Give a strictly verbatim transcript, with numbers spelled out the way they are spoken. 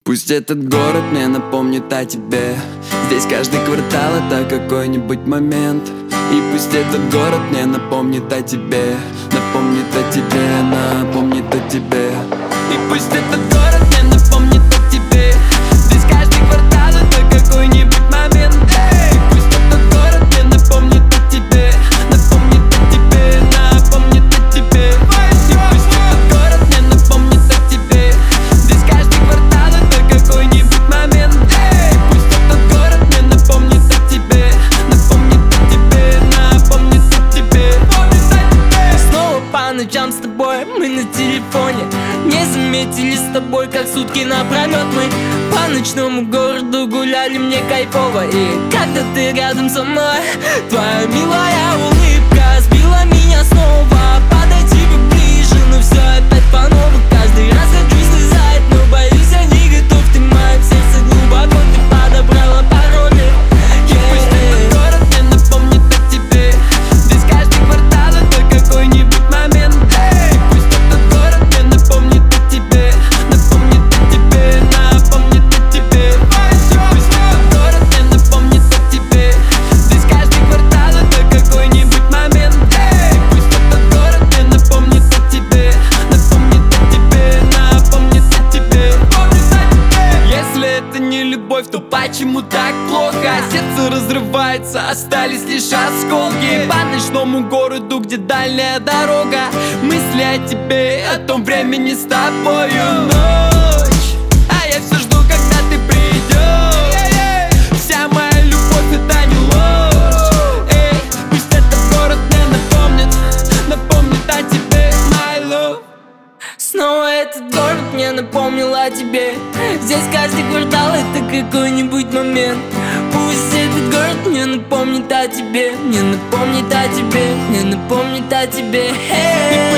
Пусть этот город мне напомнит о тебе. Здесь каждый квартал это какой-нибудь момент. И пусть этот город мне напомнит о тебе, напомнит о тебе, напомнит о тебе. И пусть этот город мне напомнит о тебе. Здесь каждый квартал это какой-нибудь момент. И пусть этот город мне напомнит о тебе, напомнит о тебе, напомнит о тебе. И пусть этот город мне напомнит о тебе. Здесь каждый квартал это какой-нибудь момент. И пусть этот город мне напомнит о тебе, напомнит о тебе, напомнит о тебе. Снова по ночам с тобой мы на телефоне. Не заметили с тобой, как сутки напролет мы по ночному городу гуляли, мне кайфово. И когда ты рядом со мной, твоя милая улыбка сбила меня снова. Подойти бы ближе, но все опять по-новому. Каждый раз хочу слезать, но боюсь, я не готов. Ты в моем сердце глубоко, ты подобрала пароли. Пусть этот город мне напомнит о тебе. Здесь каждый квартал это какой-нибудь момент. И пусть этот город мне напомнит о тебе, напомнит о тебе, напомнит о тебе. И пусть этот город мне напомнит о тебе. Здесь каждый квартал это какой-нибудь момент. И пусть этот город мне напомнит о тебе, напомнит о тебе, напомнит о тебе. Если это не любовь, то почему так плохо? Сердце разрывается, остались лишь осколки. По ночному городу, где дальняя дорога, мысли о тебе, о том времени с тобою. Ночь, а я все жду, когда ты придешь. Вся моя любовь это не ложь. Эй, пусть этот город мне напомнит, напомнит о тебе, my love. Снова этот город мне напомнил о тебе. Здесь каждый квартал это какой-нибудь момент. Пусть этот город мне напомнит о тебе, мне напомнит о тебе, мне напомнит о тебе. Hey.